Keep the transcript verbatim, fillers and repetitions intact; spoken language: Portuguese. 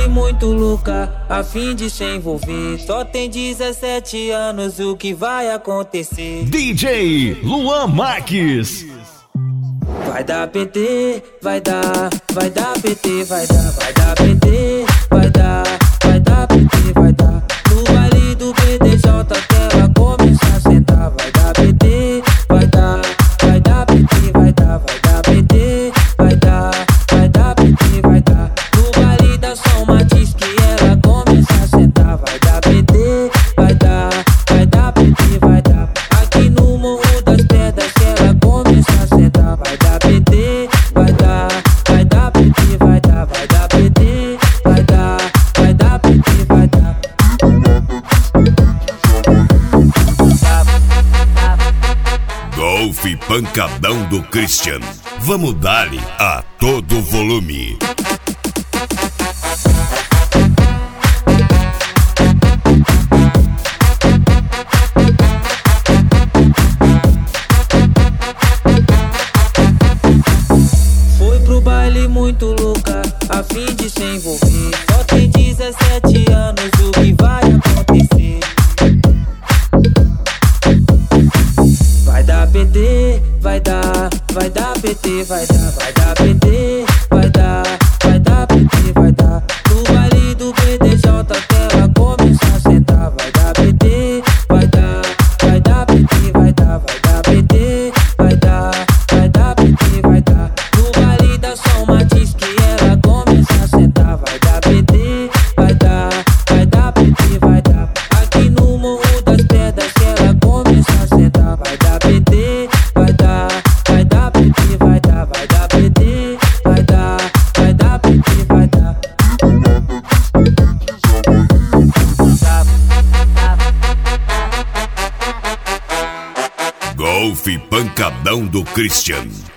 baile muito louca, a fim de se envolver. Só tem dezessete anos, o que vai acontecer? D J Luan Marques. Vai dar P T, vai dar, vai dar P T, vai dar, vai dar P T, vai dar, vai dar P T, vai dar. No baile do B D J que ela começa a sentar. Vai dar P T, vai dar, vai dar P T, vai dar, vai dar P T, vai dar, vai dar P T, vai dar. No baile da São Matiz que ela começa a sentar. Vai dar P T, vai dar, vai dar P T, vai dar. Aqui no Morro das Pedras que ela começa a sentar. Vai dar P T, vai dar, vai dar P T, vai dar, vai dar P T, vai dar, vai dar P T, vai dar. Golf Pancadão do Christian. Vamos dar-lhe a todo volume. Foi pro baile muito louca, a fim de se envolver. Só tem dezessete anos, o que vai acontecer? Vai dar P T, vai dar, vai dar P T, vai dar, vai dar P T, vai dar, vai dar P T, vai dar. No baile do B D J que ela começa a sentar. Vai dar P T, vai dar, vai dar P T, vai dar, vai dar P T, vai dar, vai dar P T, vai dar. No baile da São Matiz que ela começa a sentar. Vai dar P T, vai dar, vai dar P T, vai dar. Aqui no Morro das Pedras que ela começa a sentar. Vai dar P T, vai dar, vai dar P T, vai dar, vai dar P T, vai dar, vai dar P T, vai dar. Golf Pancadão do Christian.